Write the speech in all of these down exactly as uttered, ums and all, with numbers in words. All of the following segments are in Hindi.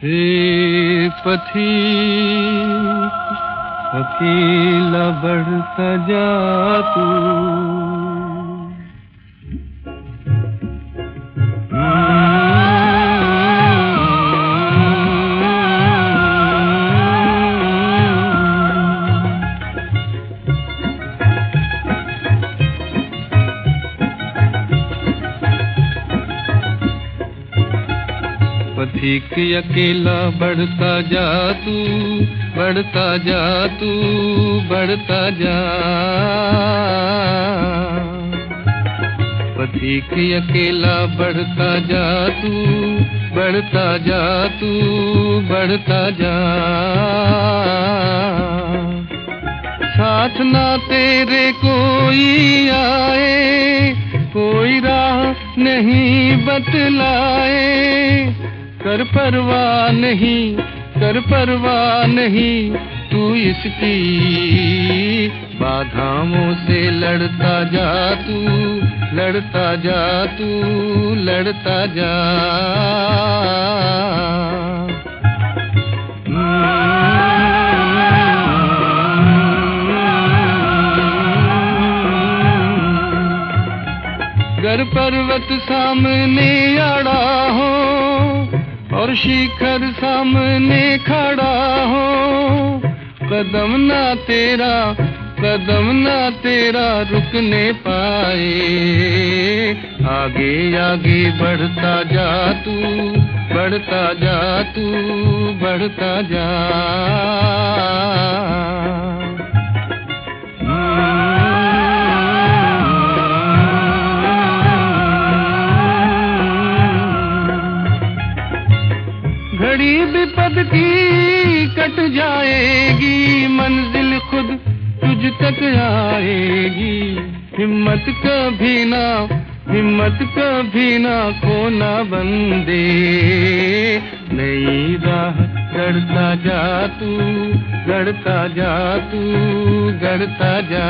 हे पथिक अकेला बढ़ता जा तू। पथिक अकेला बढ़ता जा तू, बढ़ता जा तू, बढ़ता जा। पथिक अकेला बढ़ता जा तू, बढ़ता जा तू, बढ़ता जा। साथ ना तेरे कोई आए, कोई राह नहीं बतलाए। कर परवाह नहीं, कर परवाह नहीं, तू इसकी बाधाओं से लड़ता जा तू, लड़ता जा तू, लड़ता जा। गर पर्वत सामने अड़ा हो और शिखर सामने खड़ा हो, कदम ना तेरा, कदम ना तेरा रुकने पाए। आगे आगे बढ़ता जा तू, बढ़ता जा तू, बढ़ता जा। घड़ी विपद की कट जाएगी, मंजिल खुद तुझ तक आएगी। हिम्मत कभी ना, हिम्मत कभी ना खोना बंदे। नई राह गढ़ता जा तू, गढ़ता जा तू, गढ़ता जा।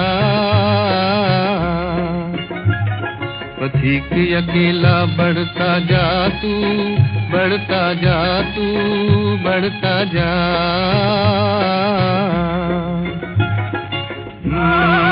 पथिक अकेला बढ़ता जा तू, बढ़ता जा तू, बढ़ता जा।